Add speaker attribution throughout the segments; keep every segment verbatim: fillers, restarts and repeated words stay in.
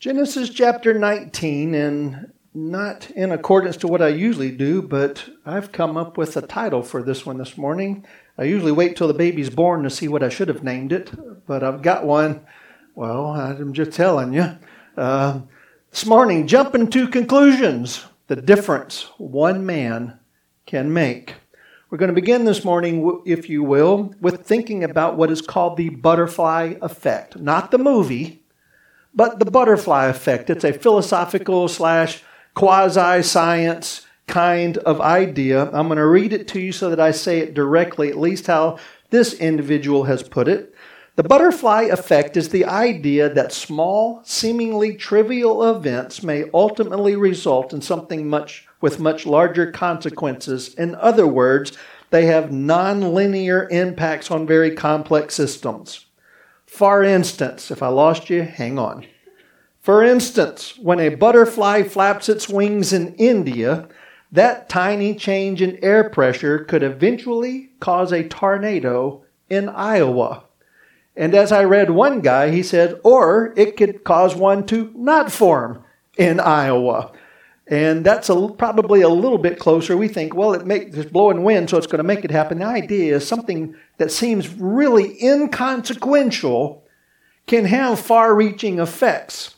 Speaker 1: Genesis chapter nineteen, and not in accordance to what I usually do, but I've come up with a title for this one this morning. I usually wait till the baby's born to see what I should have named it, but I've got one. Well, I'm just telling you. Uh, this morning, jumping to conclusions, the difference one man can make. We're going to begin this morning, if you will, with thinking about what is called the butterfly effect. Not the movie, but the butterfly effect. It's a philosophical slash quasi-science kind of idea. I'm going to read it to you so that I say it directly, at least how this individual has put it. The butterfly effect is the idea that small, seemingly trivial events may ultimately result in something much with much larger consequences. In other words, they have non-linear impacts on very complex systems. For instance, if I lost you, hang on. For instance, when a butterfly flaps its wings in India, that tiny change in air pressure could eventually cause a tornado in Iowa. And as I read one guy, he said, or it could cause one to not form in Iowa. And that's a, probably a little bit closer. We think, well, it makes it's blowing wind, so it's going to make it happen. The idea is something that seems really inconsequential can have far-reaching effects.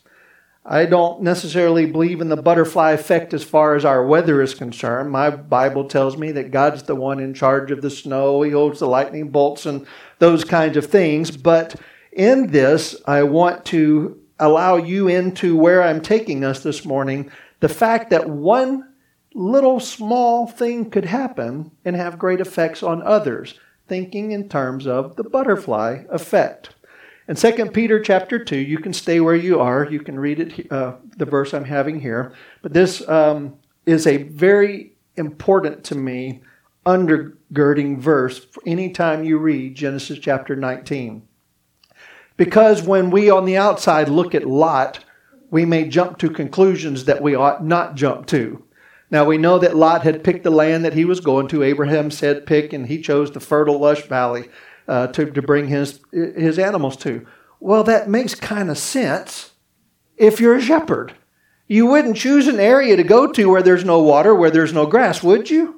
Speaker 1: I don't necessarily believe in the butterfly effect as far as our weather is concerned. My Bible tells me that God's the one in charge of the snow. He holds the lightning bolts and those kinds of things. But in this, I want to allow you into where I'm taking us this morning. The fact that one little small thing could happen and have great effects on others, thinking in terms of the butterfly effect. In Second Peter chapter two, you can stay where you are. You can read it, uh, the verse I'm having here. But this um, is a very important to me undergirding verse anytime you read Genesis chapter nineteen. Because when we on the outside look at Lot, we may jump to conclusions that we ought not jump to. Now, we know that Lot had picked the land that he was going to. Abraham said pick, and he chose the fertile, lush valley uh, to, to bring his, his animals to. Well, that makes kind of sense if you're a shepherd. You wouldn't choose an area to go to where there's no water, where there's no grass, would you?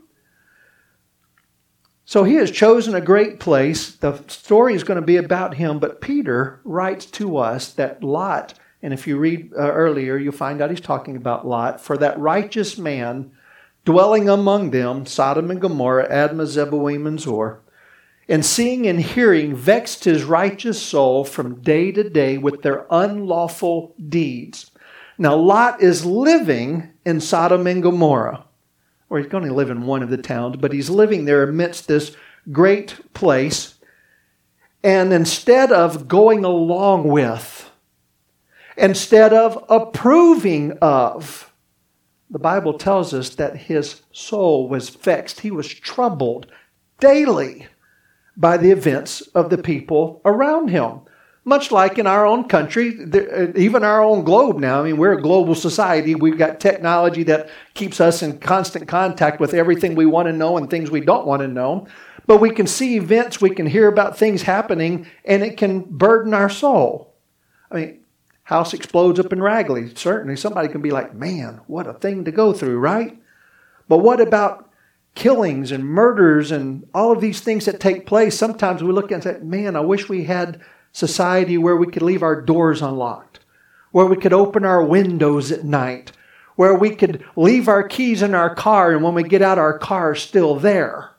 Speaker 1: So he has chosen a great place. The story is going to be about him, but Peter writes to us that Lot, and if you read uh, earlier, you'll find out he's talking about Lot. For that righteous man dwelling among them, Sodom and Gomorrah, Admah, Zeboim, and Zor, and seeing and hearing vexed his righteous soul from day to day with their unlawful deeds. Now Lot is living in Sodom and Gomorrah, or he's going to live in one of the towns, but he's living there amidst this great place. And instead of going along with, instead of approving of, the Bible tells us that his soul was vexed. He was troubled daily by the events of the people around him. Much like in our own country, even our own globe now. I mean, we're a global society. We've got technology that keeps us in constant contact with everything we want to know and things we don't want to know. But we can see events, we can hear about things happening, and it can burden our soul. I mean, house explodes up in Ragley. Certainly somebody can be like, man, what a thing to go through, right? But what about killings and murders and all of these things that take place? Sometimes we look and say, man, I wish we had society where we could leave our doors unlocked, where we could open our windows at night, where we could leave our keys in our car, and when we get out, our car is still there.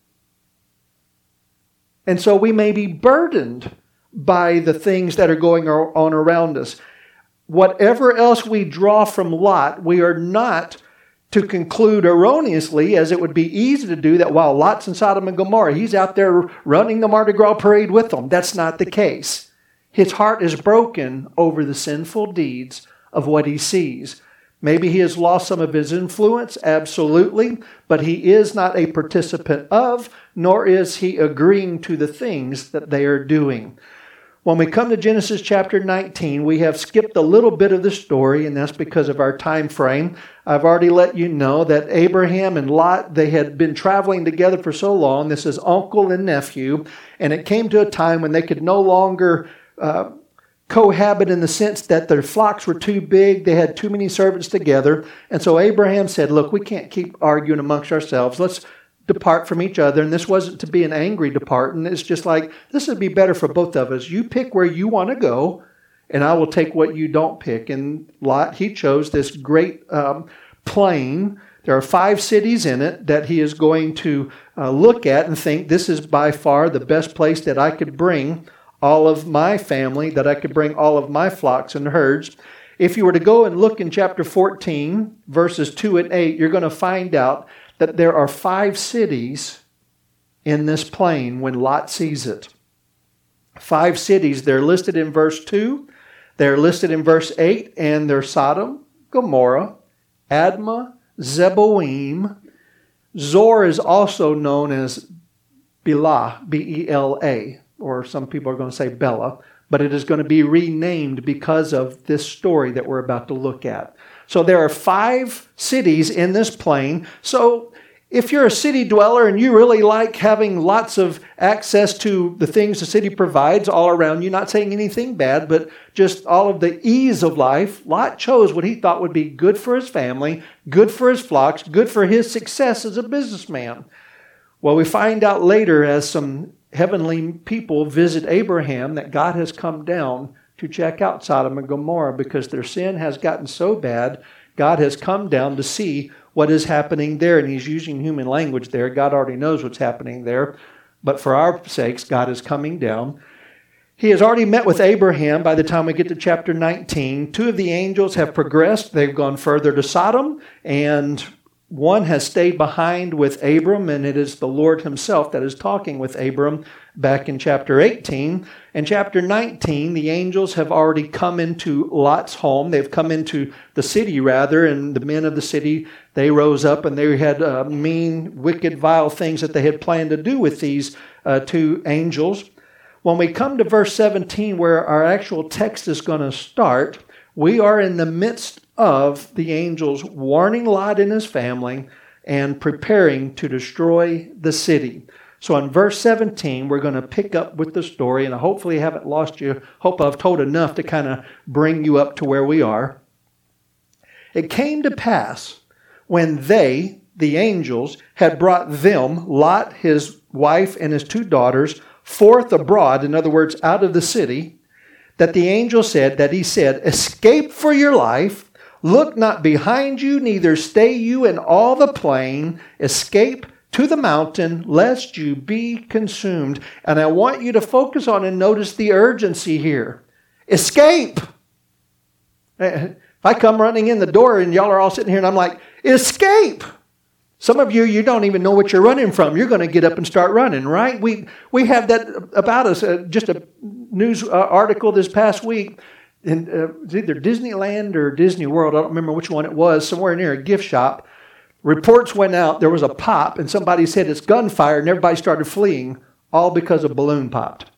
Speaker 1: And so we may be burdened by the things that are going on around us. Whatever else we draw from Lot, we are not to conclude erroneously, as it would be easy to do, that while Lot's in Sodom and Gomorrah, he's out there running the Mardi Gras parade with them. That's not the case. His heart is broken over the sinful deeds of what he sees. Maybe he has lost some of his influence, absolutely, but he is not a participant of, nor is he agreeing to the things that they are doing. When we come to Genesis chapter nineteen, we have skipped a little bit of the story, and that's because of our time frame. I've already let you know that Abraham and Lot, they had been traveling together for so long. This is uncle and nephew, and it came to a time when they could no longer uh, cohabit in the sense that their flocks were too big. They had too many servants together. And so Abraham said, look, we can't keep arguing amongst ourselves. Let's depart from each other. And this wasn't to be an angry departing. It's just like, this would be better for both of us. You pick where you want to go, and I will take what you don't pick. And Lot, he chose this great um, plain. There are five cities in it that he is going to uh, look at and think, this is by far the best place that I could bring all of my family, that I could bring all of my flocks and herds. If you were to go and look in chapter fourteen, verses two and eight, you're going to find out that there are five cities in this plain when Lot sees it. Five cities. They're listed in verse two, they're listed in verse eight, and they're Sodom, Gomorrah, Admah, Zeboim. Zor is also known as Bela, B E L A. Or some people are going to say Bella, but it is going to be renamed because of this story that we're about to look at. So there are five cities in this plain. So if you're a city dweller and you really like having lots of access to the things the city provides all around you, not saying anything bad, but just all of the ease of life, Lot chose what he thought would be good for his family, good for his flocks, good for his success as a businessman. Well, we find out later as some heavenly people visit Abraham that God has come down to check out Sodom and Gomorrah because their sin has gotten so bad. God has come down to see what is happening there, and he's using human language there. God already knows what's happening there, but for our sakes, God is coming down. He has already met with Abraham by the time we get to chapter nineteen. Two of the angels have progressed. They've gone further to Sodom, and one has stayed behind with Abram, and it is the Lord himself that is talking with Abram back in chapter eighteen. In chapter nineteen, the angels have already come into Lot's home. They've come into the city, rather, and the men of the city, they rose up, and they had uh, mean, wicked, vile things that they had planned to do with these uh, two angels. When we come to verse seventeen, where our actual text is going to start, we are in the midst of the angels warning Lot and his family and preparing to destroy the city. So in verse seventeen, we're going to pick up with the story, and I hopefully haven't lost you. Hope I've told enough to kind of bring you up to where we are. It came to pass when they, the angels, had brought them, Lot, his wife, and his two daughters, forth abroad, in other words, out of the city, that the angel said, that he said, escape for your life. Look not behind you, neither stay you in all the plain. Escape to the mountain, lest you be consumed. And I want you to focus on and notice the urgency here. Escape. If I come running in the door and y'all are all sitting here and I'm like, escape. Some of you, you don't even know what you're running from. You're going to get up and start running, right? We we have that about us. Uh, just a news uh, article this past week. In, uh, it was either Disneyland or Disney World. I don't remember which one it was. Somewhere near a gift shop. Reports went out. There was a pop, and somebody said it's gunfire, and everybody started fleeing, all because a balloon popped.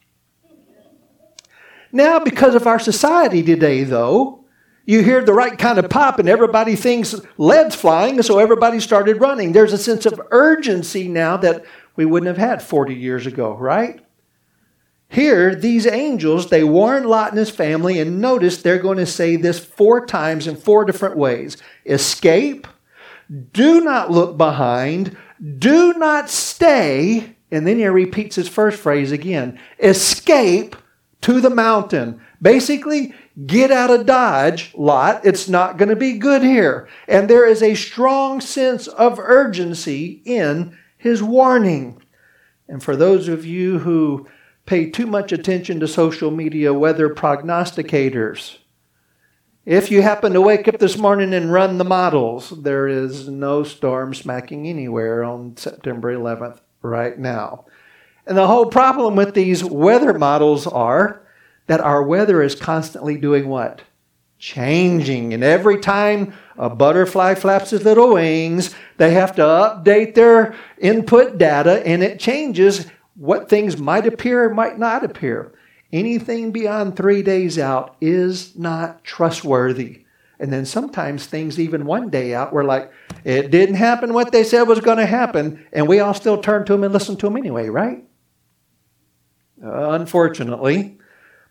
Speaker 1: Now, because of our society today, though, you hear the right kind of pop, and everybody thinks lead's flying, and so everybody started running. There's a sense of urgency now that we wouldn't have had forty years ago, right? Here, these angels, they warn Lot and his family, and notice they're going to say this four times in four different ways. Escape, do not look behind, do not stay, and then he repeats his first phrase again. Escape to the mountain. Basically, get out of Dodge, Lot. It's not going to be good here. And there is a strong sense of urgency in his warning. And for those of you who pay too much attention to social media weather prognosticators, if you happen to wake up this morning and run the models, there is no storm smacking anywhere on September eleventh right now. And the whole problem with these weather models are that our weather is constantly doing what? Changing. And every time a butterfly flaps its little wings, they have to update their input data, and it changes what things might appear or might not appear. Anything beyond three days out is not trustworthy. And then sometimes things even one day out, we're like, it didn't happen what they said was going to happen, and we all still turn to them and listen to them anyway, right? Uh, unfortunately.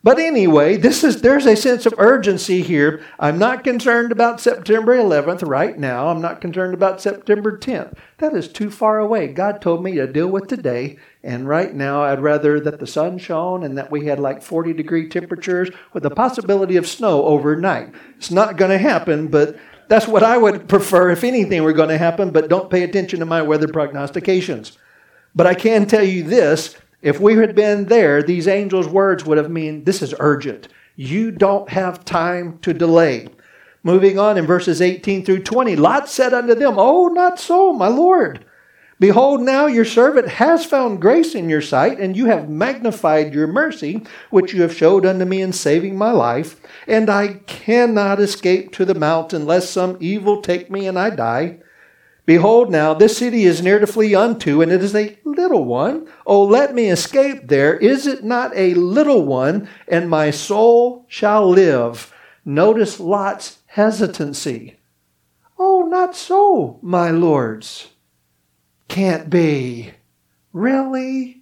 Speaker 1: But anyway, this is there's a sense of urgency here. I'm not concerned about September eleventh right now. I'm not concerned about September tenth. That is too far away. God told me to deal with today. And right now, I'd rather that the sun shone and that we had like forty degree temperatures with the possibility of snow overnight. It's not going to happen, but that's what I would prefer if anything were going to happen. But don't pay attention to my weather prognostications. But I can tell you this. If we had been there, these angels' words would have mean, this is urgent. You don't have time to delay. Moving on in verses eighteen through twenty, Lot said unto them, Oh, not so, my Lord. Behold, now your servant has found grace in your sight, and you have magnified your mercy, which you have showed unto me in saving my life. And I cannot escape to the mountain, lest some evil take me and I die. Behold now, this city is near to flee unto, and it is a little one. Oh, let me escape there. Is it not a little one, and my soul shall live? Notice Lot's hesitancy. Oh, not so, my lords. Can't be. Really?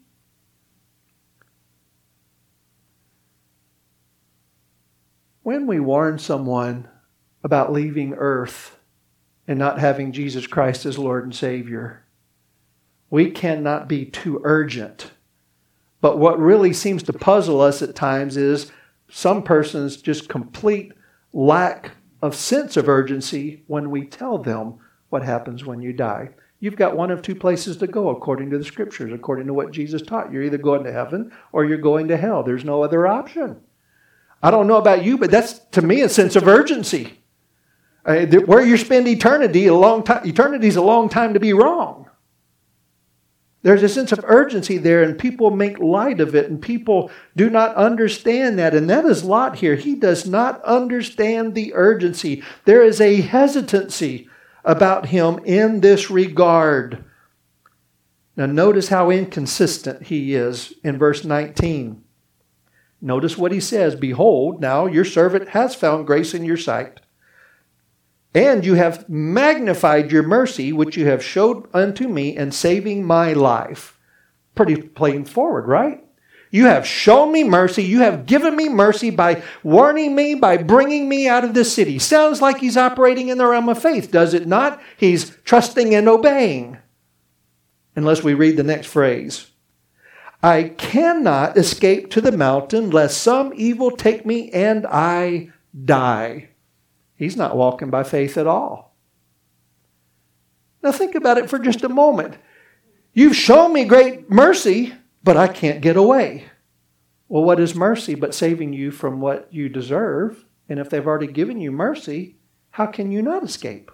Speaker 1: When we warn someone about leaving earth, and not having Jesus Christ as Lord and Savior, we cannot be too urgent. But what really seems to puzzle us at times is some persons just complete lack of sense of urgency when we tell them what happens when you die. You've got one of two places to go according to the Scriptures, according to what Jesus taught. You're either going to heaven or you're going to hell. There's no other option. I don't know about you, but that's, to me, a sense of urgency. Uh, where you spend eternity, a long time, eternity is a long time to be wrong. There's a sense of urgency there, and people make light of it, and people do not understand that. And that is Lot here. He does not understand the urgency. There is a hesitancy about him in this regard. Now notice how inconsistent he is in verse nineteen. Notice what he says. Behold, now your servant has found grace in your sight. And you have magnified your mercy, which you have showed unto me in saving my life. Pretty plain forward, right? You have shown me mercy. You have given me mercy by warning me, by bringing me out of this city. Sounds like he's operating in the realm of faith, does it not? He's trusting and obeying. Unless we read the next phrase. I cannot escape to the mountain, lest some evil take me and I die. He's not walking by faith at all. Now think about it for just a moment. You've shown me great mercy, but I can't get away. Well, what is mercy but saving you from what you deserve? And if they've already given you mercy, how can you not escape?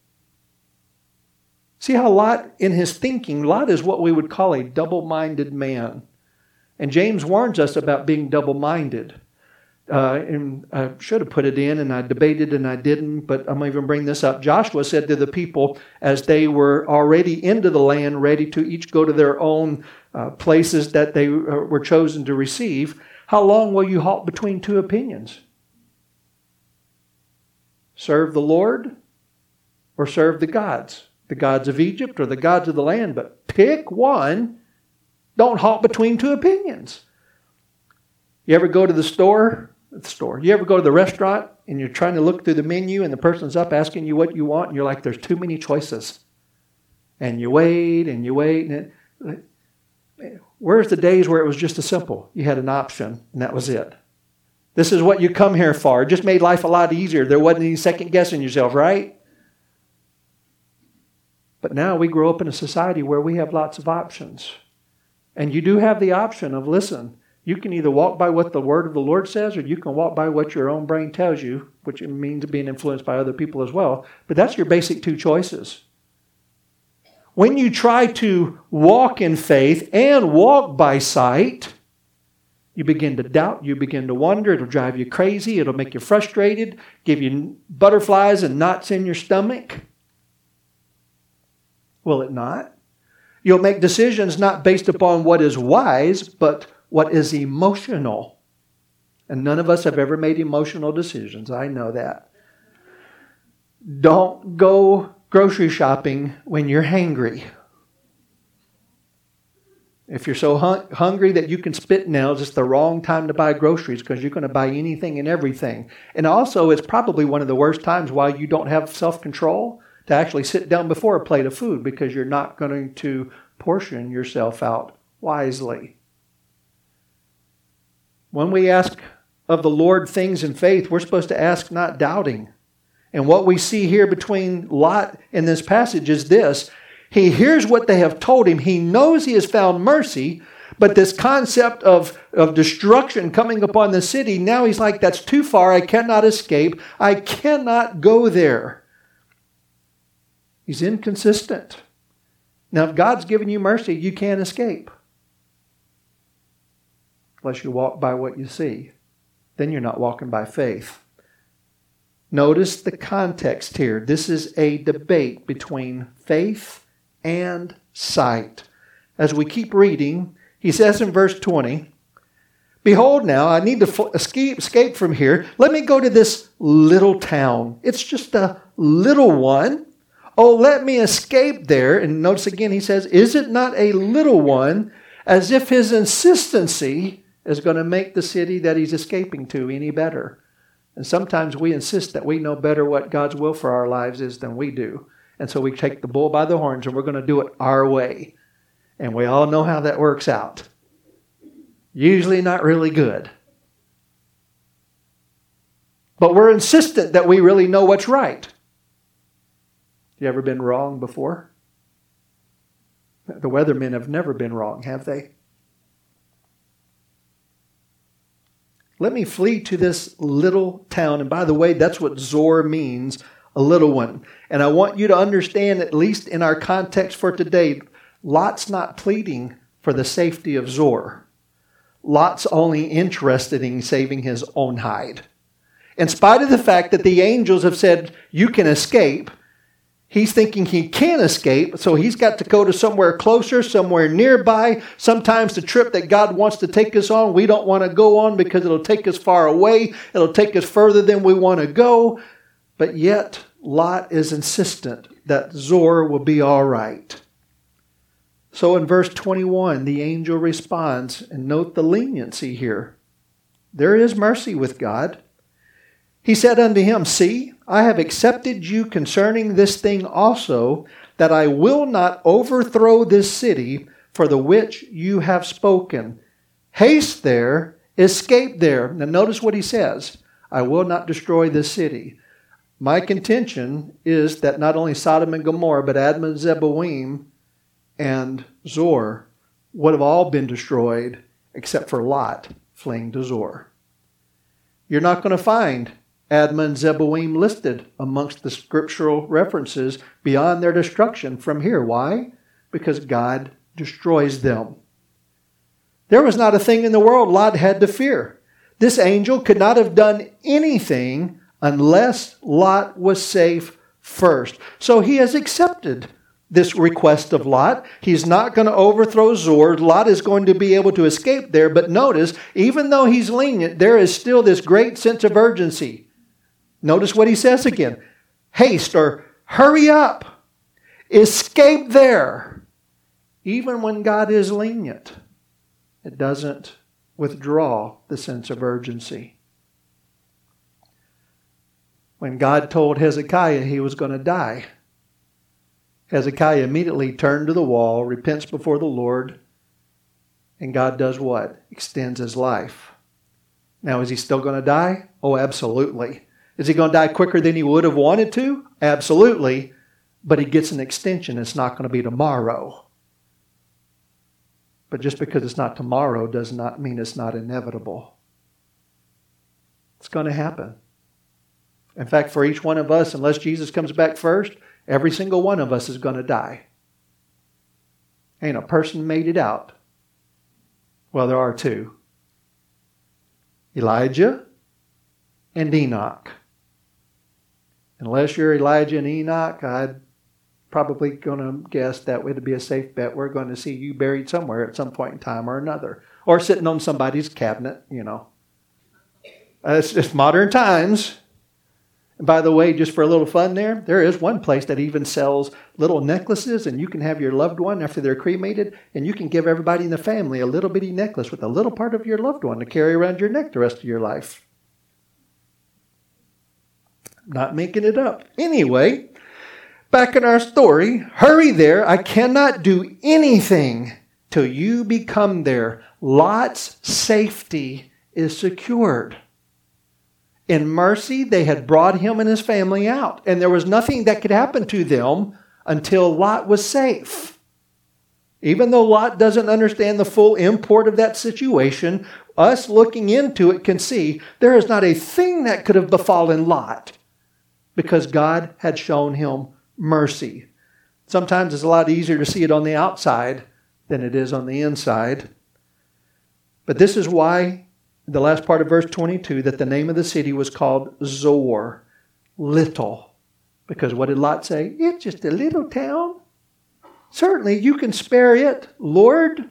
Speaker 1: See how Lot, in his thinking, Lot is what we would call a double-minded man. And James warns us about being double-minded. Uh, and I should have put it in, and I debated and I didn't, but I'm going to even bring this up. Joshua said to the people, as they were already into the land, ready to each go to their own uh, places that they uh, were chosen to receive, how long will you halt between two opinions? Serve the Lord or serve the gods? The gods of Egypt or the gods of the land? But pick one. Don't halt between two opinions. You ever go to the store? The store. You ever go to the restaurant and you're trying to look through the menu and the person's up asking you what you want and you're like, there's too many choices. And you wait and you wait. And it, where's the days where it was just a simple? You had an option and that was it. This is what you come here for. It just made life a lot easier. There wasn't any second guessing yourself, right? But now we grow up in a society where we have lots of options. And you do have the option of, listen, you can either walk by what the word of the Lord says, or you can walk by what your own brain tells you, which means being influenced by other people as well. But that's your basic two choices. When you try to walk in faith and walk by sight, you begin to doubt, you begin to wonder, it'll drive you crazy, it'll make you frustrated, give you butterflies and knots in your stomach. Will it not? You'll make decisions not based upon what is wise, but what is emotional. And none of us have ever made emotional decisions. I know that. Don't go grocery shopping when you're hangry. If you're so hun- hungry that you can spit nails, it's the wrong time to buy groceries because you're going to buy anything and everything. And also, it's probably one of the worst times why you don't have self-control to actually sit down before a plate of food because you're not going to portion yourself out wisely. When we ask of the Lord things in faith, we're supposed to ask not doubting. And what we see here between Lot in this passage is this. He hears what they have told him. He knows he has found mercy, but this concept of, of destruction coming upon the city, now he's like, that's too far. I cannot escape. I cannot go there. He's inconsistent. Now, if God's given you mercy, you can't escape. Unless you walk by what you see. Then you're not walking by faith. Notice the context here. This is a debate between faith and sight. As we keep reading, he says in verse twenty, behold now, I need to escape, escape from here. Let me go to this little town. It's just a little one. Oh, let me escape there. And notice again, he says, is it not a little one? As if his insistency is going to make the city that he's escaping to any better. And sometimes we insist that we know better what God's will for our lives is than we do. And so we take the bull by the horns and we're going to do it our way. And we all know how that works out. Usually not really good. But we're insistent that we really know what's right. You ever been wrong before? The weathermen have never been wrong, have they? Let me flee to this little town. And by the way, that's what Zor means, a little one. And I want you to understand, at least in our context for today, Lot's not pleading for the safety of Zor. Lot's only interested in saving his own hide. In spite of the fact that the angels have said, you can escape, he's thinking he can escape, so he's got to go to somewhere closer, somewhere nearby. Sometimes the trip that God wants to take us on, we don't want to go on because it'll take us far away. It'll take us further than we want to go. But yet, Lot is insistent that Zor will be all right. So in verse twenty-one, the angel responds, and note the leniency here. There is mercy with God. He said unto him, see, I have accepted you concerning this thing also, that I will not overthrow this city for the which you have spoken. Haste there, escape there. Now notice what he says. I will not destroy this city. My contention is that not only Sodom and Gomorrah, but Admah and Zeboim and Zor would have all been destroyed except for Lot fleeing to Zor. You're not going to find Admah and Zeboim listed amongst the scriptural references beyond their destruction from here. Why? Because God destroys them. There was not a thing in the world Lot had to fear. This angel could not have done anything unless Lot was safe first. So he has accepted this request of Lot. He's not going to overthrow Zor. Lot is going to be able to escape there. But notice, even though he's lenient, there is still this great sense of urgency. Notice what he says again. Haste, or hurry up. Escape there. Even when God is lenient, it doesn't withdraw the sense of urgency. When God told Hezekiah he was going to die, Hezekiah immediately turned to the wall, repents before the Lord, and God does what? Extends his life. Now, is he still going to die? Oh, absolutely. Is he going to die quicker than he would have wanted to? Absolutely. But he gets an extension. It's not going to be tomorrow. But just because it's not tomorrow does not mean it's not inevitable. It's going to happen. In fact, for each one of us, unless Jesus comes back first, every single one of us is going to die. Ain't a person made it out. Well, there are two. Elijah and Enoch. Unless you're Elijah and Enoch, I'd probably going to guess that would be a safe bet. We're going to see you buried somewhere at some point in time or another. Or sitting on somebody's cabinet, you know. Uh, it's just modern times. And by the way, just for a little fun there, there is one place that even sells little necklaces, and you can have your loved one after they're cremated, and you can give everybody in the family a little bitty necklace with a little part of your loved one to carry around your neck the rest of your life. Not making it up. Anyway, back in our story, hurry there. I cannot do anything till you become there. Lot's safety is secured. In mercy, they had brought him and his family out, and there was nothing that could happen to them until Lot was safe. Even though Lot doesn't understand the full import of that situation, us looking into it can see there is not a thing that could have befallen Lot because God had shown him mercy. Sometimes it's a lot easier to see it on the outside than it is on the inside. But this is why the last part of verse twenty-two, that the name of the city was called Zoar, little. Because what did Lot say? It's just a little town. Certainly you can spare it, Lord.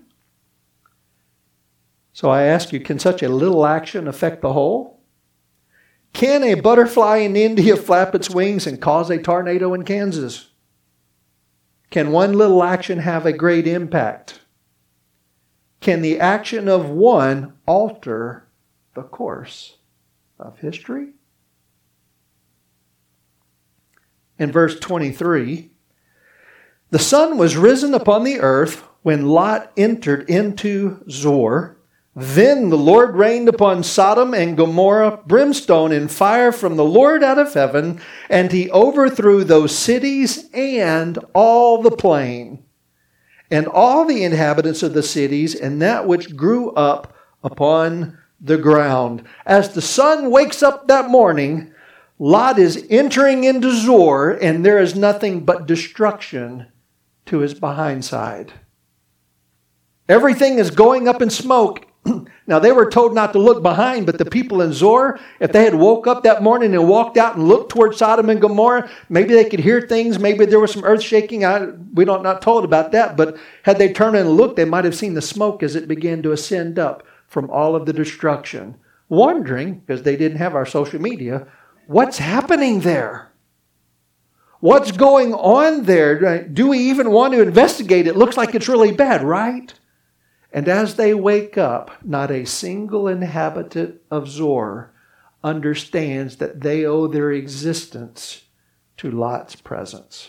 Speaker 1: So I ask you, can such a little action affect the whole? Can a butterfly in India flap its wings and cause a tornado in Kansas? Can one little action have a great impact? Can the action of one alter the course of history? In verse twenty-three, the sun was risen upon the earth when Lot entered into Zoar. Then the Lord rained upon Sodom and Gomorrah brimstone and fire from the Lord out of heaven, and he overthrew those cities and all the plain, and all the inhabitants of the cities, and that which grew up upon the ground. As the sun wakes up that morning, Lot is entering into Zoar, and there is nothing but destruction to his behindside. Everything is going up in smoke. Now, they were told not to look behind, but the people in Zoar, if they had woke up that morning and walked out and looked toward Sodom and Gomorrah, maybe they could hear things, maybe there was some earth shaking. I, we don't not told about that, but had they turned and looked, they might have seen the smoke as it began to ascend up from all of the destruction. Wondering, because they didn't have our social media, what's happening there? What's going on there? Do we even want to investigate? It looks like it's really bad, right? And as they wake up, not a single inhabitant of Zoar understands that they owe their existence to Lot's presence.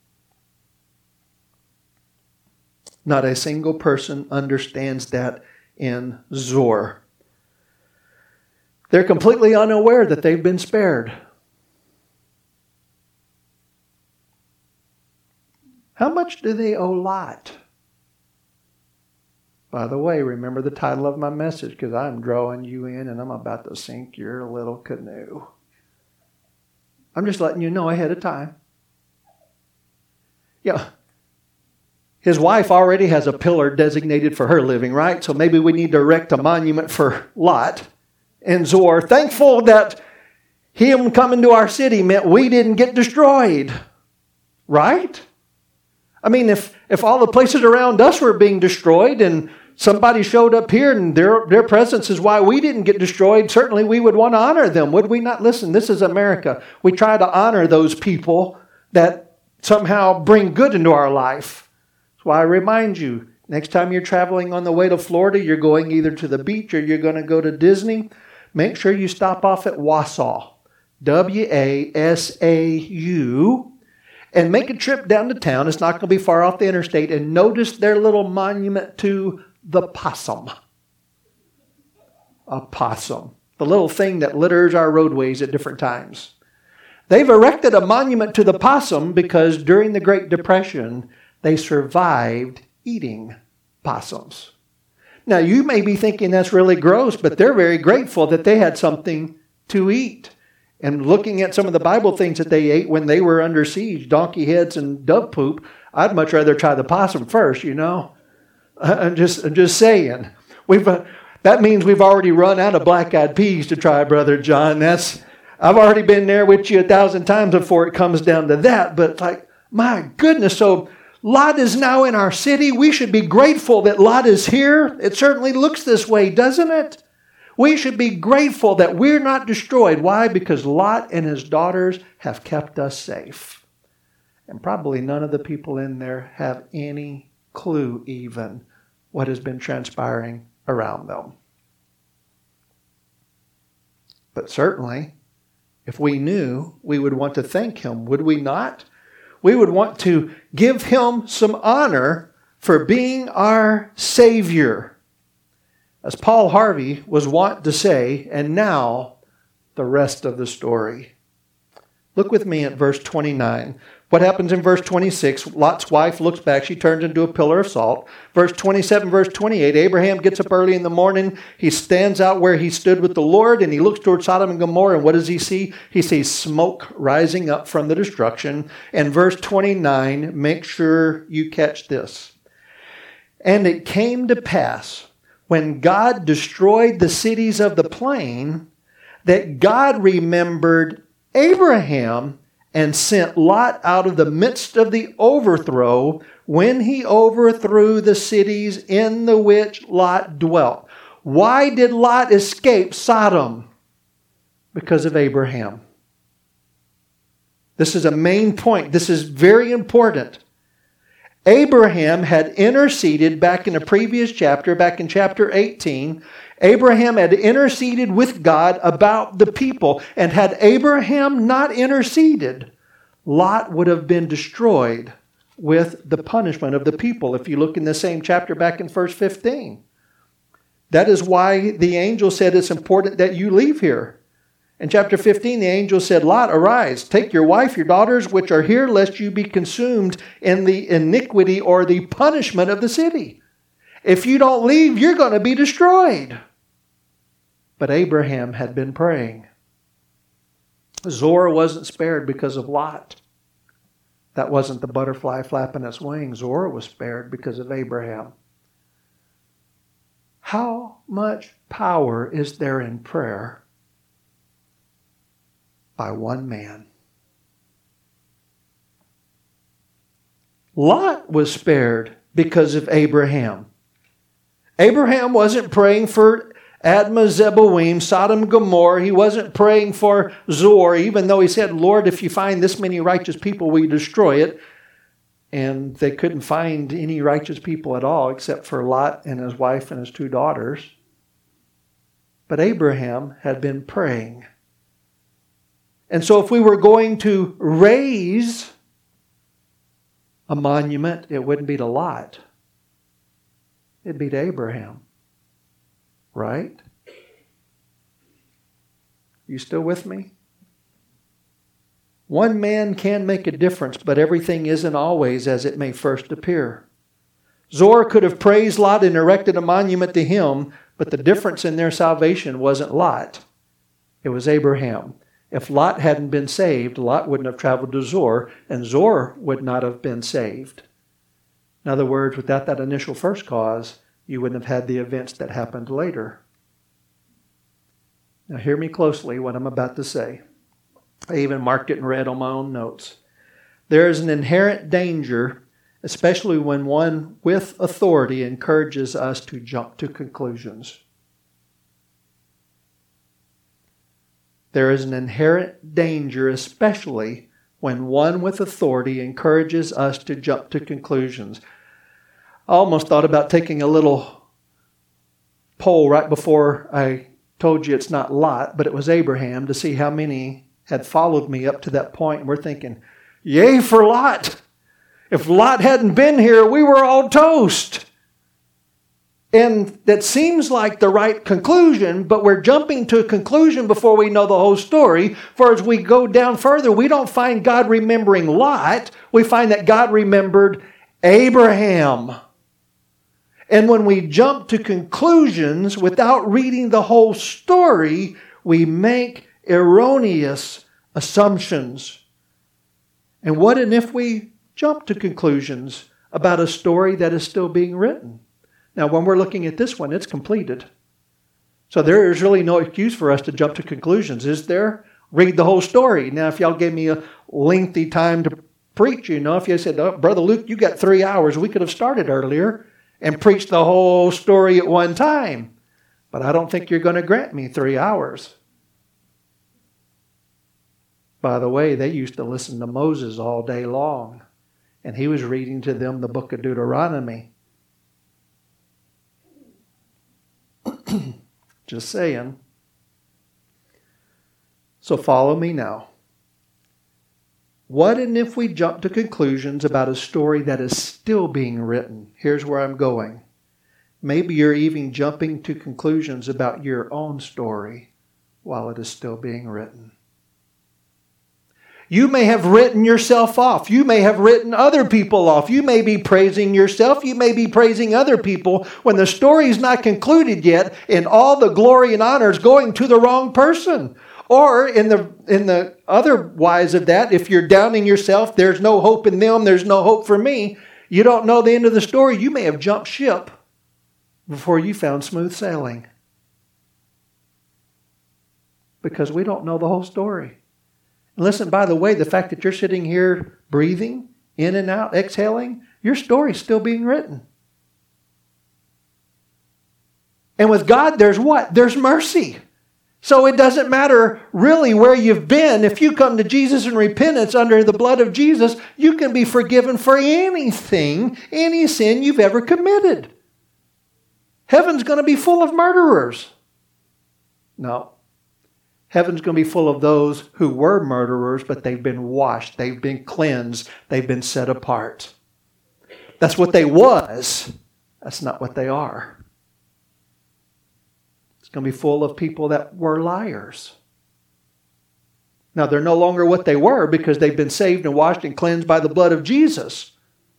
Speaker 1: Not a single person understands that in Zoar. They're completely unaware that they've been spared. How much do they owe Lot? By the way, remember the title of my message, because I'm drawing you in and I'm about to sink your little canoe. I'm just letting you know ahead of time. Yeah, his wife already has a pillar designated for her living, right? So maybe we need to erect a monument for Lot in Zoar. Thankful that him coming to our city meant we didn't get destroyed, right? I mean, if, if all the places around us were being destroyed and somebody showed up here and their, their presence is why we didn't get destroyed, certainly we would want to honor them, would we not? Listen, this is America. We try to honor those people that somehow bring good into our life. That's why I remind you, next time you're traveling on the way to Florida, you're going either to the beach or you're going to go to Disney, make sure you stop off at Wausau, W A S A U, and make a trip down to town. It's not going to be far off the interstate. And notice their little monument to the possum. A possum. The little thing that litters our roadways at different times. They've erected a monument to the possum because during the Great Depression, they survived eating possums. Now, you may be thinking that's really gross, but they're very grateful that they had something to eat. And looking at some of the Bible things that they ate when they were under siege, donkey heads and dove poop, I'd much rather try the possum first, you know. I'm just, I'm just saying. We've uh, that means we've already run out of black-eyed peas to try, Brother John. That's I've already been there with you a thousand times before it comes down to that. But like, my goodness, so Lot is now in our city. We should be grateful that Lot is here. It certainly looks this way, doesn't it? We should be grateful that we're not destroyed. Why? Because Lot and his daughters have kept us safe. And probably none of the people in there have any clue even what has been transpiring around them. But certainly, if we knew, we would want to thank him, would we not? We would want to give him some honor for being our Savior. As Paul Harvey was wont to say, and now the rest of the story. Look with me at verse twenty-nine. What happens in verse twenty-six? Lot's wife looks back. She turns into a pillar of salt. Verse twenty-seven, verse twenty-eight. Abraham gets up early in the morning. He stands out where he stood with the Lord, and he looks toward Sodom and Gomorrah. And what does he see? He sees smoke rising up from the destruction. And verse twenty-nine, make sure you catch this. And it came to pass, when God destroyed the cities of the plain, that God remembered Abraham and sent Lot out of the midst of the overthrow when he overthrew the cities in the which Lot dwelt. Why did Lot escape Sodom? Because of Abraham. This is a main point. This is very important. Abraham had interceded back in a previous chapter, back in chapter eighteen. Abraham had interceded with God about the people. And had Abraham not interceded, Lot would have been destroyed with the punishment of the people. If you look in the same chapter back in verse fifteen. That is why the angel said it's important that you leave here. In chapter fifteen, the angel said, Lot, arise, take your wife, your daughters, which are here, lest you be consumed in the iniquity or the punishment of the city. If you don't leave, you're going to be destroyed. But Abraham had been praying. Zoar wasn't spared because of Lot. That wasn't the butterfly flapping its wings. Zoar was spared because of Abraham. How much power is there in prayer? By one man. Lot was spared because of Abraham. Abraham wasn't praying for Admah, Zeboim, Sodom and Gomorrah. He wasn't praying for Zoar, even though he said, Lord, if you find this many righteous people, will you destroy it? And they couldn't find any righteous people at all except for Lot and his wife and his two daughters. But Abraham had been praying. And so if we were going to raise a monument, it wouldn't be to Lot. It'd be to Abraham. Right? You still with me? One man can make a difference, but everything isn't always as it may first appear. Zoar could have praised Lot and erected a monument to him, but the difference in their salvation wasn't Lot. It was Abraham. If Lot hadn't been saved, Lot wouldn't have traveled to Zoar, and Zoar would not have been saved. In other words, without that initial first cause, you wouldn't have had the events that happened later. Now hear me closely what I'm about to say. I even marked it in red on my own notes. There is an inherent danger, especially when one with authority encourages us to jump to conclusions. There is an inherent danger, especially when one with authority encourages us to jump to conclusions. I almost thought about taking a little poll right before I told you it's not Lot, but it was Abraham, to see how many had followed me up to that point. And we're thinking, yay for Lot. If Lot hadn't been here, we were all toast. And that seems like the right conclusion, but we're jumping to a conclusion before we know the whole story. For as we go down further, we don't find God remembering Lot. We find that God remembered Abraham. And when we jump to conclusions without reading the whole story, we make erroneous assumptions. And what if we jump to conclusions about a story that is still being written? Now, when we're looking at this one, it's completed. So there is really no excuse for us to jump to conclusions, is there? Read the whole story. Now, if y'all gave me a lengthy time to preach, you know, if you said, oh, Brother Luke, you got three hours, we could have started earlier and preached the whole story at one time. but I don't think you're going to grant me three hours. By the way, they used to listen to Moses all day long, and he was reading to them the book of Deuteronomy. Just saying. So follow me now. What and if we jump to conclusions about a story that is still being written? Here's where I'm going. Maybe you're even jumping to conclusions about your own story while it is still being written. You may have written yourself off. You may have written other people off. You may be praising yourself. You may be praising other people when the story is not concluded yet and all the glory and honor is going to the wrong person. Or in the in the other wise of that, if you're downing yourself, there's no hope in them, there's no hope for me, you don't know the end of the story. You may have jumped ship before you found smooth sailing. Because we don't know the whole story. And listen, by the way, the fact that you're sitting here breathing, in and out, exhaling, your story's still being written. And with God, there's what? There's mercy. So it doesn't matter really where you've been. If you come to Jesus in repentance under the blood of Jesus, you can be forgiven for anything, any sin you've ever committed. Heaven's going to be full of murderers. No. Heaven's going to be full of those who were murderers, but they've been washed, they've been cleansed, they've been set apart. That's what they was. That's not what they are. It's going to be full of people that were liars. Now, they're no longer what they were because they've been saved and washed and cleansed by the blood of Jesus.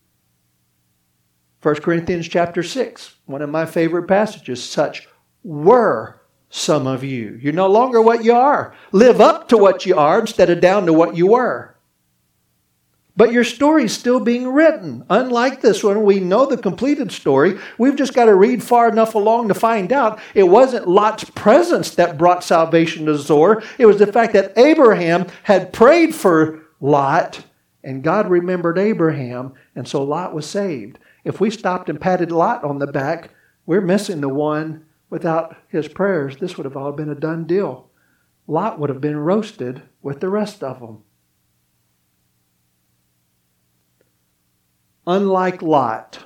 Speaker 1: First Corinthians chapter six, one of my favorite passages, such were some of you. You're no longer what you are. Live up to what you are instead of down to what you were. But your story's still being written. Unlike this one, we know the completed story. We've just got to read far enough along to find out it wasn't Lot's presence that brought salvation to Zoar. It was the fact that Abraham had prayed for Lot, and God remembered Abraham, and so Lot was saved. If we stopped and patted Lot on the back, we're missing the one. Without his prayers, this would have all been a done deal. Lot would have been roasted with the rest of them. Unlike Lot,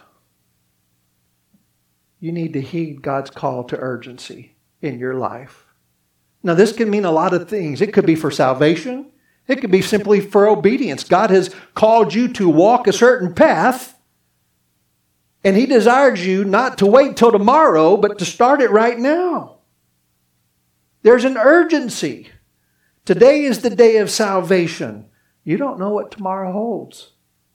Speaker 1: you need to heed God's call to urgency in your life. Now, this can mean a lot of things. It could be for salvation. It could be simply for obedience. God has called you to walk a certain path, and He desires you not to wait till tomorrow, but to start it right now. There's an urgency. Today is the day of salvation. You don't know what tomorrow holds.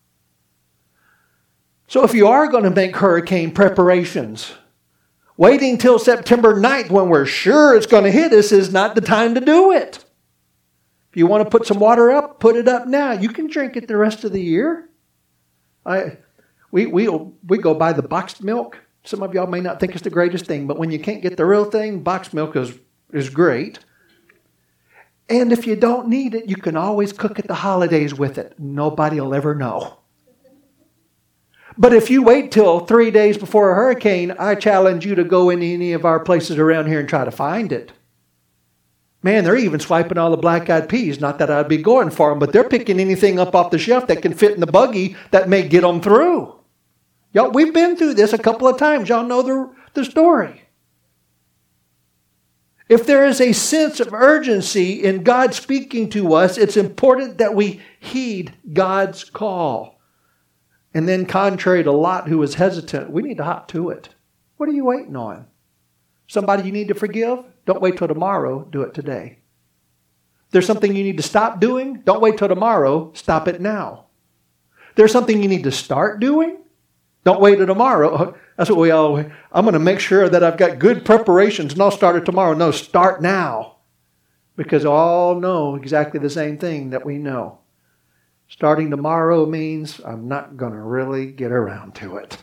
Speaker 1: So if you are going to make hurricane preparations, waiting till September ninth when we're sure it's going to hit us is not the time to do it. If you want to put some water up, put it up now. You can drink it the rest of the year. I... We we we go buy the boxed milk. Some of y'all may not think it's the greatest thing, but when you can't get the real thing, boxed milk is, is great. And if you don't need it, you can always cook at the holidays with it. Nobody will ever know. But if you wait till three days before a hurricane, I challenge you to go in any of our places around here and try to find it. Man, they're even swiping all the black-eyed peas. Not that I'd be going for them, but they're picking anything up off the shelf that can fit in the buggy that may get them through. Y'all, we've been through this a couple of times. Y'all know the, the story. If there is a sense of urgency in God speaking to us, it's important that we heed God's call. And then contrary to Lot, who was hesitant, we need to hop to it. What are you waiting on? Somebody you need to forgive? Don't wait till tomorrow. Do it today. There's something you need to stop doing? Don't wait till tomorrow. Stop it now. There's something you need to start doing? Don't wait till tomorrow. That's what we all, I'm going to make sure that I've got good preparations and I'll start it tomorrow. No, start now. Because all know exactly the same thing that we know. Starting tomorrow means I'm not going to really get around to it.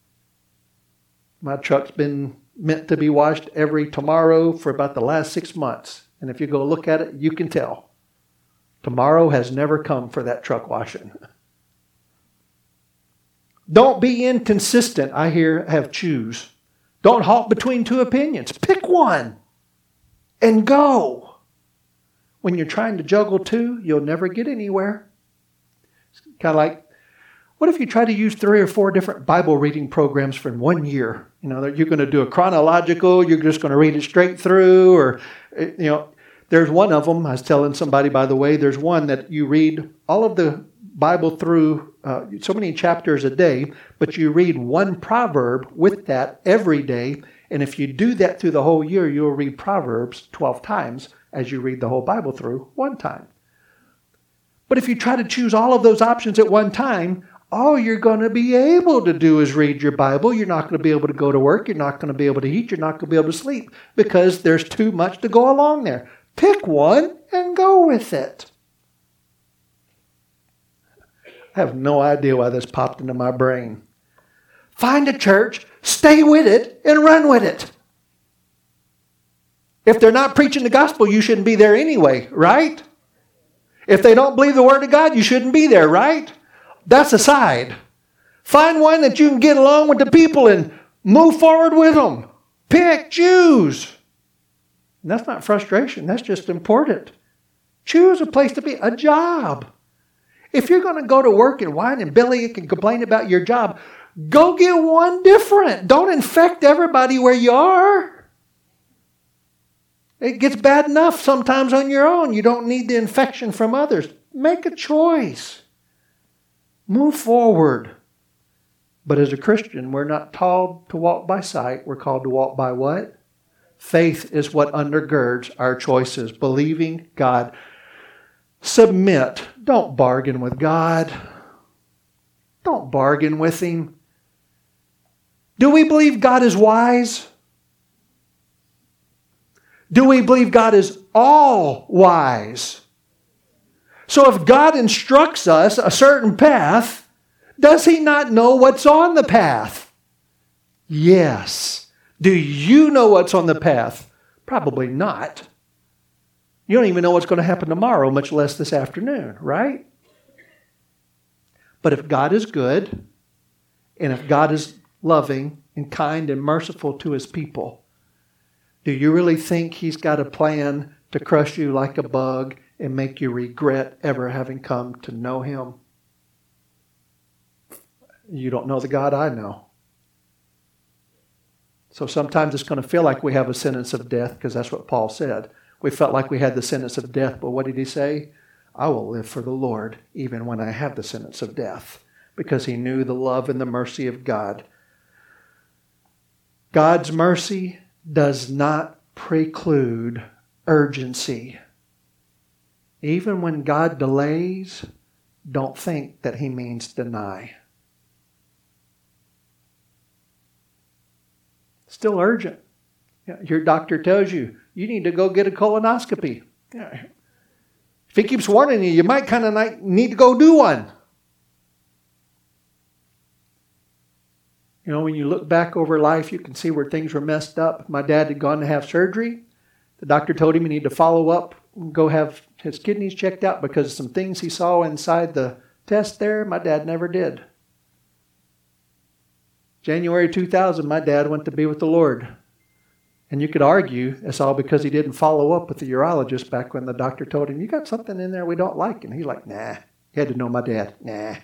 Speaker 1: My truck's been meant to be washed every tomorrow for about the last six months. And if you go look at it, you can tell. Tomorrow has never come for that truck washing. Don't be inconsistent. I hear have choose. Don't halt between two opinions. Pick one and go. When you're trying to juggle two, you'll never get anywhere. It's kind of like, what if you try to use three or four different Bible reading programs for one year? You know, you're going to do a chronological, you're just going to read it straight through, or, you know, there's one of them, I was telling somebody, by the way, there's one that you read all of the Bible through uh, so many chapters a day, but you read one proverb with that every day, and if you do that through the whole year, you'll read Proverbs twelve times as you read the whole Bible through one time. But if you try to choose all of those options at one time, all you're going to be able to do is read your Bible. You're not going to be able to go to work. You're not going to be able to eat. You're not going to be able to sleep because there's too much to go along there. Pick one and go with it. I have no idea why this popped into my brain. Find a church, stay with it, and run with it. If they're not preaching the gospel, you shouldn't be there anyway, right? If they don't believe the word of God, you shouldn't be there, right? That's aside. Find one that you can get along with the people and move forward with them. Pick, choose. And that's not frustration. That's just important. Choose a place to be, a job. If you're going to go to work and whine and bellyache and complain about your job, go get one different. Don't infect everybody where you are. It gets bad enough sometimes on your own. You don't need the infection from others. Make a choice. Move forward. But as a Christian, we're not called to walk by sight. We're called to walk by what? Faith is what undergirds our choices. Believing God. Submit. Don't bargain with God. Don't bargain with Him. Do we believe God is wise? Do we believe God is all wise? So if God instructs us a certain path, does He not know what's on the path? Yes. Do you know what's on the path? Probably not. You don't even know what's going to happen tomorrow, much less this afternoon, right? But if God is good, and if God is loving and kind and merciful to His people, do you really think He's got a plan to crush you like a bug and make you regret ever having come to know Him? You don't know the God I know. So sometimes it's going to feel like we have a sentence of death, because that's what Paul said. We felt like we had the sentence of death, but what did he say? I will live for the Lord even when I have the sentence of death, because he knew the love and the mercy of God. God's mercy does not preclude urgency. Even when God delays, don't think that He means deny. Still urgent. Your doctor tells you, you need to go get a colonoscopy. If he keeps warning you, you might kind of need to go do one. You know, when you look back over life, you can see where things were messed up. My dad had gone to have surgery. The doctor told him he needed to follow up and go have his kidneys checked out because of some things he saw inside the test there. My dad never did. January two thousand, my dad went to be with the Lord. And you could argue it's all because he didn't follow up with the urologist back when the doctor told him, you got something in there we don't like. And he's like, nah. He had to know my dad. Nah.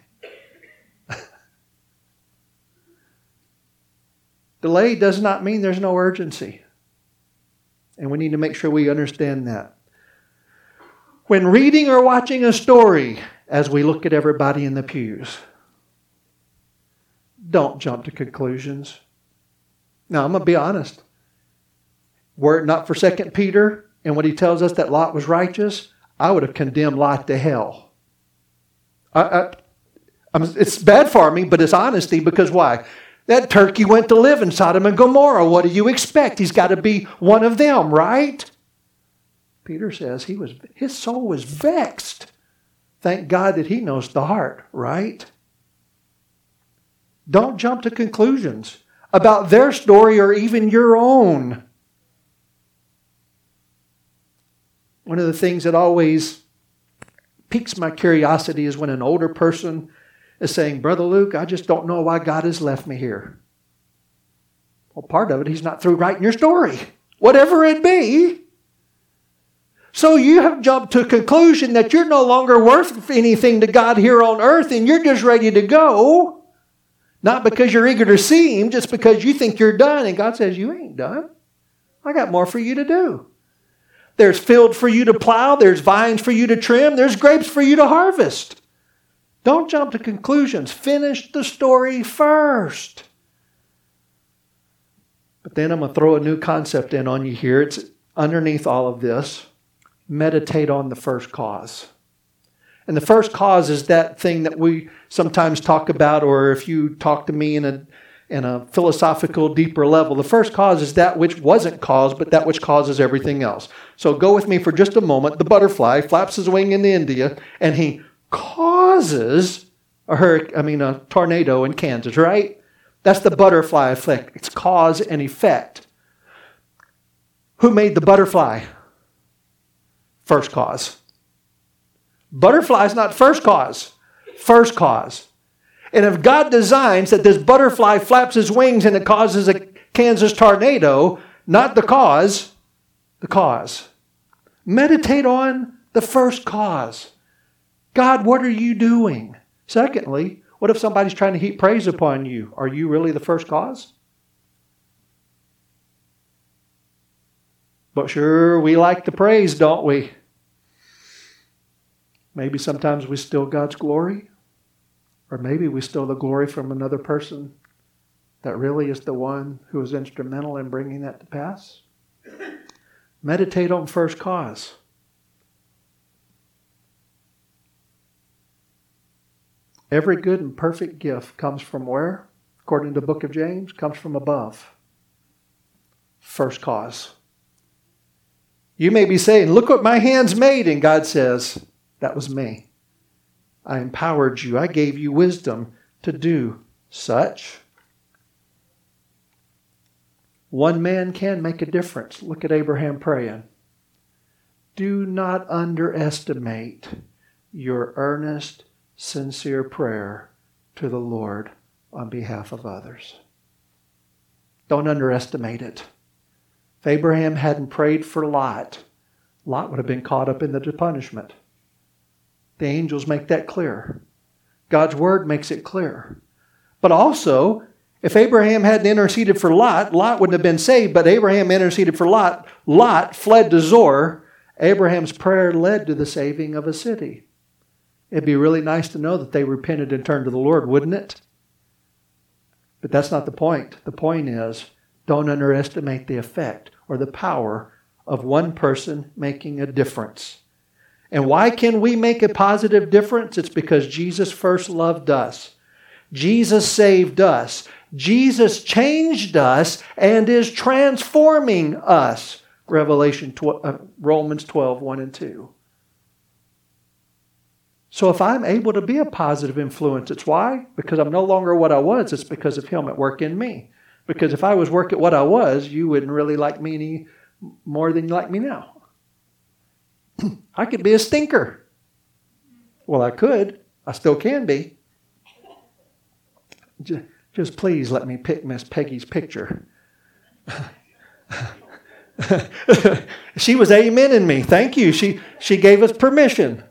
Speaker 1: Delay does not mean there's no urgency. And we need to make sure we understand that. When reading or watching a story, as we look at everybody in the pews, don't jump to conclusions. Now, I'm going to be honest. Were it not for Second Peter and what he tells us that Lot was righteous, I would have condemned Lot to hell. I, I, I'm, it's bad for me, but it's honesty, because why? That turkey went to live in Sodom and Gomorrah. What do you expect? He's got to be one of them, right? Peter says he was, his soul was vexed. Thank God that he knows the heart, right? Don't jump to conclusions about their story or even your own. One of the things that always piques my curiosity is when an older person is saying, Brother Luke, I just don't know why God has left me here. Well, part of it, He's not through writing your story, whatever it be. So you have jumped to a conclusion that you're no longer worth anything to God here on earth, and you're just ready to go. Not because you're eager to see Him, just because you think you're done. And God says, you ain't done. I got more for you to do. There's field for you to plow. There's vines for you to trim. There's grapes for you to harvest. Don't jump to conclusions. Finish the story first. But then I'm going to throw a new concept in on you here. It's underneath all of this. Meditate on the first cause. And the first cause is that thing that we sometimes talk about, or if you talk to me in a in a philosophical, deeper level, the first cause is that which wasn't caused, but that which causes everything else. So go with me for just a moment. The butterfly flaps his wing into India, and he causes a hurricane, I mean a tornado in Kansas, right? That's the butterfly effect. It's cause and effect. Who made the butterfly? First cause. Butterfly is not first cause. First cause. And if God designs that this butterfly flaps his wings and it causes a Kansas tornado, not the cause, the cause. Meditate on the first cause. God, what are you doing? Secondly, what if somebody's trying to heap praise upon you? Are you really the first cause? But sure, we like the praise, don't we? Maybe sometimes we steal God's glory. Or maybe we steal the glory from another person that really is the one who is instrumental in bringing that to pass. Meditate on first cause. Every good and perfect gift comes from where? According to the book of James, comes from above. First cause. You may be saying, look what my hands made. And God says, that was me. I empowered you. I gave you wisdom to do such. One man can make a difference. Look at Abraham praying. Do not underestimate your earnest, sincere prayer to the Lord on behalf of others. Don't underestimate it. If Abraham hadn't prayed for Lot, Lot would have been caught up in the punishment. The angels make that clear. God's word makes it clear. But also, if Abraham hadn't interceded for Lot, Lot wouldn't have been saved, but Abraham interceded for Lot. Lot fled to Zoar. Abraham's prayer led to the saving of a city. It'd be really nice to know that they repented and turned to the Lord, wouldn't it? But that's not the point. The point is, don't underestimate the effect or the power of one person making a difference. And why can we make a positive difference? It's because Jesus first loved us. Jesus saved us. Jesus changed us and is transforming us. Revelation twelve, uh, Romans twelve, one and two. So if I'm able to be a positive influence, it's why? Because I'm no longer what I was. It's because of Him at work in me. Because if I was work at what I was, you wouldn't really like me any more than you like me now. I could be a stinker. Well, I could. I still can be. Just, just please let me pick Miss Peggy's picture. She was amening me. Thank you. She, she gave us permission.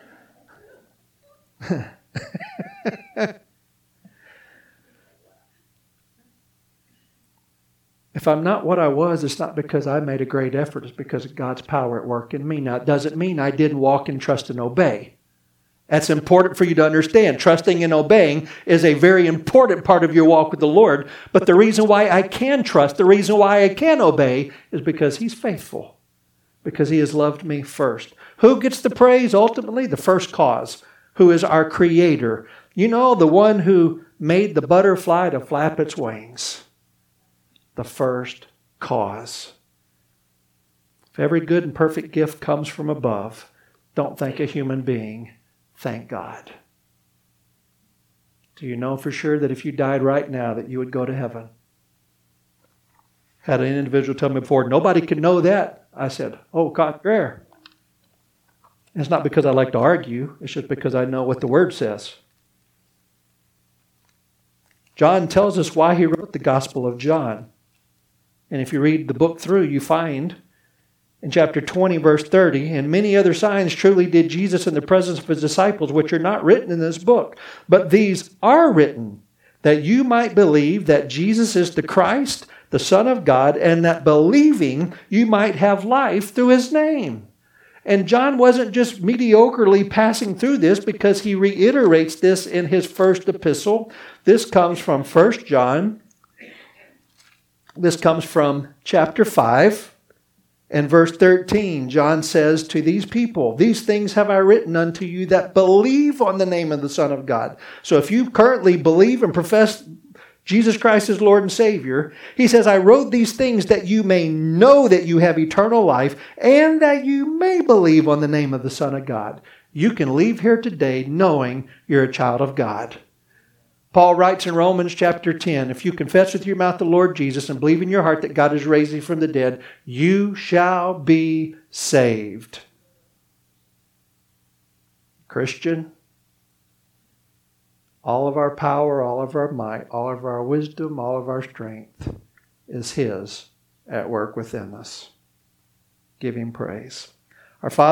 Speaker 1: If I'm not what I was, it's not because I made a great effort. It's because of God's power at work in me. Now, it doesn't mean I didn't walk in trust and obey. That's important for you to understand. Trusting and obeying is a very important part of your walk with the Lord. But the reason why I can trust, the reason why I can obey is because He's faithful. Because He has loved me first. Who gets the praise ultimately? The first cause. Who is our Creator. You know, the one who made the butterfly to flap its wings. The first cause. If every good and perfect gift comes from above, don't thank a human being. Thank God. Do you know for sure that if you died right now that you would go to heaven? Had an individual tell me before, nobody can know that. I said, oh, God, rare. It's not because I like to argue. It's just because I know what the Word says. John tells us why he wrote the Gospel of John. And if you read the book through, you find in chapter twenty, verse thirty, and many other signs truly did Jesus in the presence of his disciples, which are not written in this book. But these are written, that you might believe that Jesus is the Christ, the Son of God, and that believing you might have life through his name. And John wasn't just mediocrely passing through this, because he reiterates this in his first epistle. This comes from First John. This comes from chapter five and verse thirteen. John says to these people, "These things have I written unto you that believe on the name of the Son of God." So if you currently believe and profess Jesus Christ is Lord and Savior, he says, "I wrote these things that you may know that you have eternal life, and that you may believe on the name of the Son of God." You can leave here today knowing you're a child of God. Paul writes in Romans chapter ten, "If you confess with your mouth the Lord Jesus and believe in your heart that God is raised him from the dead, you shall be saved." Christian, all of our power, all of our might, all of our wisdom, all of our strength is his at work within us. Give him praise. Our Father,